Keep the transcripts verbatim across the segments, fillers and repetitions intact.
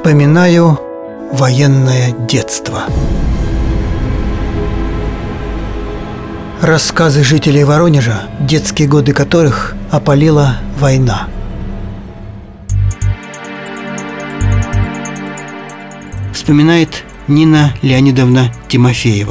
Вспоминаю военное детство. Рассказы жителей Воронежа, детские годы которых опалила война. Вспоминает Нина Леонидовна Тимофеева.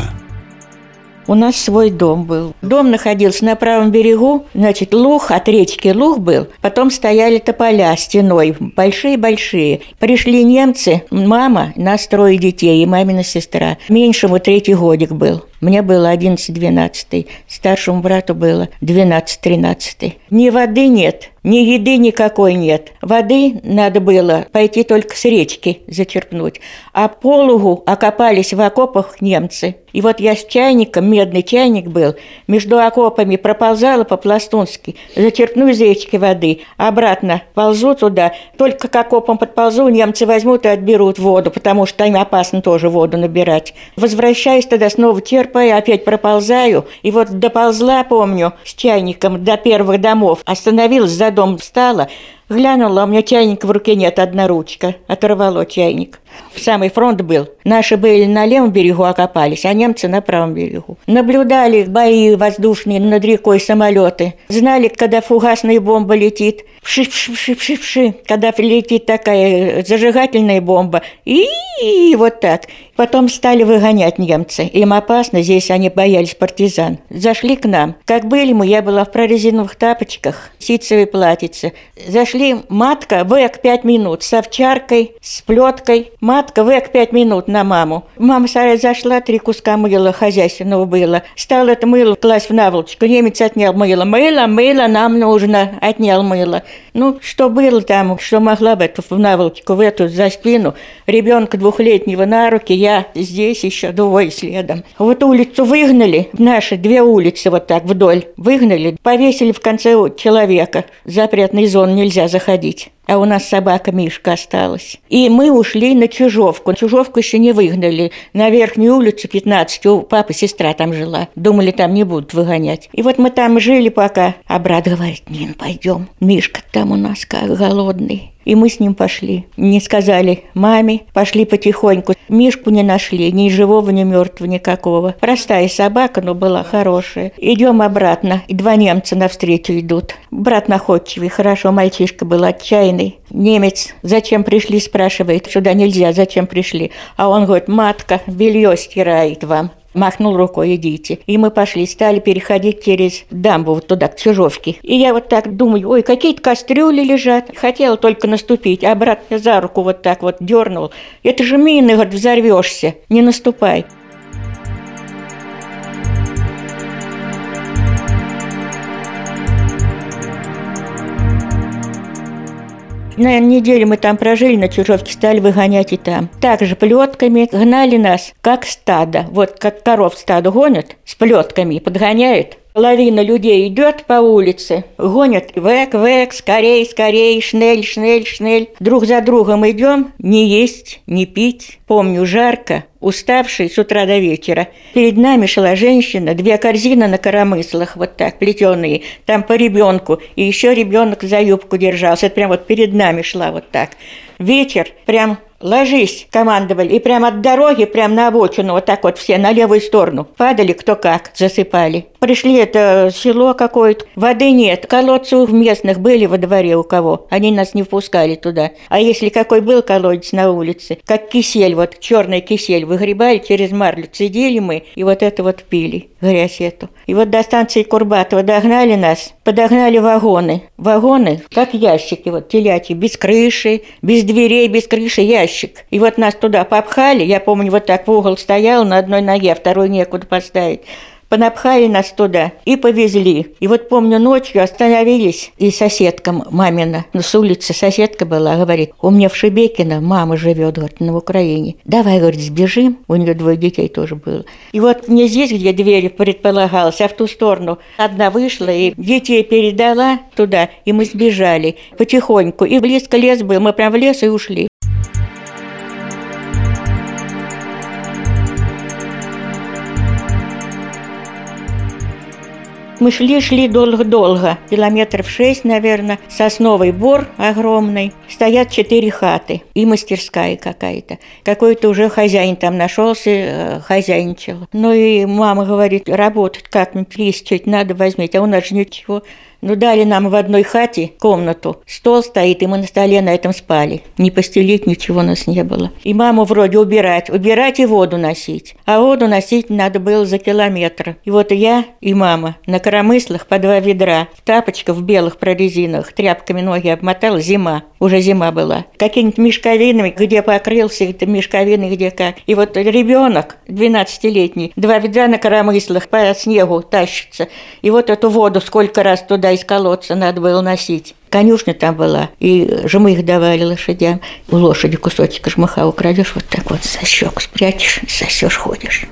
У нас свой дом был. Дом находился на правом берегу, значит, луг, от речки луг был. Потом стояли тополя стеной, большие-большие. Пришли немцы, мама, нас трое детей и мамина сестра. Меньшему третий годик был. Мне было одиннадцать-двенадцать, старшему брату было двенадцать-тринадцать. Ни воды нет, ни еды никакой нет. Воды надо было пойти только с речки зачерпнуть. А по лугу окопались в окопах немцы. И вот я с чайником, медный чайник был, между окопами проползала по-пластунски, зачерпну из речки воды, обратно ползу туда, только к окопам подползу, немцы возьмут и отберут воду, потому что им опасно тоже воду набирать. Возвращаюсь тогда снова черпаю, опять проползаю, и вот доползла, помню, с чайником до первых домов, остановилась, за дом встала, глянула, у меня чайника в руке нет, одна ручка, оторвало чайник. Самый фронт был. Наши были на левом берегу окопались, а немцы на правом берегу. Наблюдали бои воздушные над рекой, самолеты. Знали, когда фугасная бомба летит. Пши-пши-пши-пши-пши. Когда летит такая зажигательная бомба. И вот так. Потом стали выгонять немцы. Им опасно, здесь они боялись партизан. Зашли к нам. Как были мы, я была в прорезиновых тапочках, ситцевой платьице. Зашли, матка, век пять минут, с овчаркой, с плеткой. Матка, век пять минут на маму. Мама сарай зашла, три куска мыла хозяйственного было. Стал это мыло класть в наволочку. Немец отнял мыло. Мыло, мыло, нам нужно. Отнял мыло. Ну, что было там, что могла бы эту в наволочку, в эту за спину. Ребенка двухлетнего на руки, я здесь еще двое следом. Вот улицу выгнали, наши две улицы вот так вдоль выгнали, повесили в конце человека. Запретной зоны нельзя заходить. А у нас собака Мишка осталась. И мы ушли на Чужовку. Чужовку еще не выгнали. На Верхнюю улицу пятнадцать, у папы сестра там жила. Думали, там не будут выгонять. И вот мы там жили пока. А брат говорит: Нин, пойдем. Мишка там у нас как голодный. И мы с ним пошли. Не сказали маме, пошли потихоньку. Мишку не нашли, ни живого, ни мертвого никакого. Простая собака, но была хорошая. Идем обратно, и два немца навстречу идут. Брат находчивый, хорошо, мальчишка был отчаянный. Немец: зачем пришли, спрашивает. Сюда нельзя, зачем пришли? А он говорит: матка белье стирает вам. Махнул рукой: идите. И мы пошли, стали переходить через дамбу вот туда, к Чужовке. И я вот так думаю: ой, какие-то кастрюли лежат. Хотела только наступить, а брат меня за руку вот так вот дернул. Это же мины, говорит, взорвешься, не наступай. На неделю мы там прожили, на Чужовке, стали выгонять и там. Также плетками гнали нас, как стадо. Вот как коров стадо гонят с плетками, подгоняют. Лавина людей идет по улице, гонят: век, век, скорей, скорей, шнель, шнель, шнель. Друг за другом идем, не есть, не пить. Помню, жарко, уставший с утра до вечера. Перед нами шла женщина, две корзины на коромыслах, вот так, плетеные, там по ребенку. И еще ребенок за юбку держался. Это прям вот перед нами шла вот так. Вечер, прям ложись, командовали, и прям от дороги, прям на обочину, вот так вот все на левую сторону. Падали кто как, засыпали. Пришли, это село какое-то, воды нет, колодцы у местных были во дворе у кого, они нас не впускали туда. А если какой был колодец на улице, как кисель, вот черный кисель, выгребали через марлю, цедили мы, и вот это вот пили, грязь эту. И вот до станции Курбатова догнали нас, подогнали вагоны. Вагоны, как ящики, вот телячьи, без крыши, без дверей, без крыши, ящик. И вот нас туда попхали, я помню, вот так в угол стоял на одной ноге, а второй некуда поставить. Понапхали нас туда и повезли. И вот помню, ночью остановились, и соседка мамина, ну, с улицы соседка была, говорит: у меня в Шебекино мама живет, говорит, на Украине. Давай, говорит, сбежим. У нее двое детей тоже было. И вот не здесь, где дверь предполагалась, а в ту сторону. Одна вышла и детей передала туда, и мы сбежали потихоньку. И близко лес был, мы прям в лес и ушли. Мы шли-шли долго-долго, километров шесть, наверное, сосновый бор огромный. Стоят четыре хаты и мастерская какая-то. Какой-то уже хозяин там нашелся, хозяйничал. Ну и мама говорит, работать как-нибудь, есть что-то надо возьмите, а у нас же ничего. Ну, дали нам в одной хате комнату. Стол стоит, и мы на столе на этом спали. Не постелить, ничего у нас не было. И маму вроде убирать. Убирать и воду носить. А воду носить надо было за километр. И вот я и мама на коромыслах по два ведра, в тапочках в белых прорезинах, тряпками ноги обмотала, зима. Уже зима была. Какими-то мешковинами, где покрылся, это мешковины, где как. И вот ребенок двенадцатилетний, два ведра на коромыслах по снегу тащится. И вот эту воду сколько раз туда из колодца надо было носить. Конюшня там была, и жмых давали лошадям. У лошади кусочек жмыха украдешь, вот так вот со щек спрячешь, сосешь, ходишь.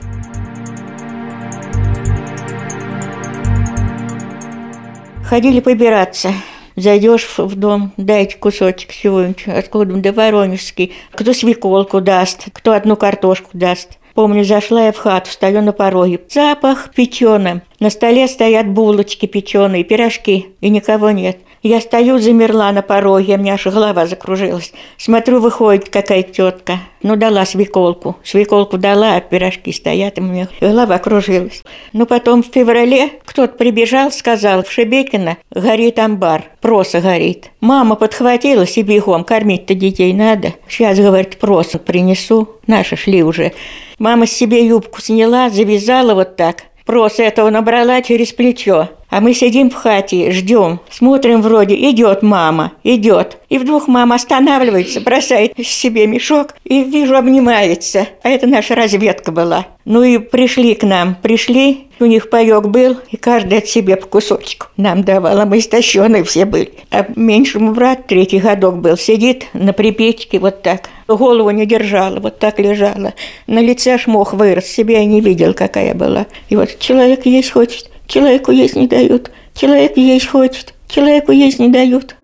Ходили побираться. Зайдешь в дом, дайте кусочек чего-нибудь, откуда, да воронежский. Кто свеколку даст, кто одну картошку даст. Помню, зашла я в хату, стою на пороге. Запах печеным. На столе стоят булочки печеные, пирожки, и никого нет. Я стою, замерла на пороге, у меня аж голова закружилась. Смотрю, выходит какая-то тетка. Ну, дала свеколку. Свеколку дала, а пирожки стоят, и у меня голова кружилась. Ну, потом в феврале кто-то прибежал, сказал, в Шебекино горит амбар, проса горит. Мама подхватилась и бегом, кормить-то детей надо. Сейчас, говорит, проса принесу. Наши шли уже. Мама себе юбку сняла, завязала вот так. Проса этого набрала через плечо. А мы сидим в хате, ждем, смотрим вроде, идет мама, идет. И вдруг мама останавливается, бросает себе мешок и, вижу, обнимается. А это наша разведка была. Ну и пришли к нам, пришли, у них паёк был, и каждый от себя по кусочку нам давал, а мы истощенные все были. А меньшему брат, третий годок был, сидит на припечке вот так, голову не держала, вот так лежала. На лице аж мох вырос, себя я не видел, какая была. И вот человек есть хочет. Человеку есть не дают, человек есть хочет, человеку есть не дают.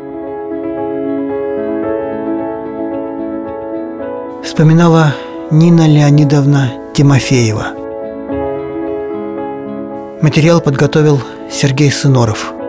Вспоминала Нина Леонидовна Тимофеева. Материал подготовил Сергей Сыноров.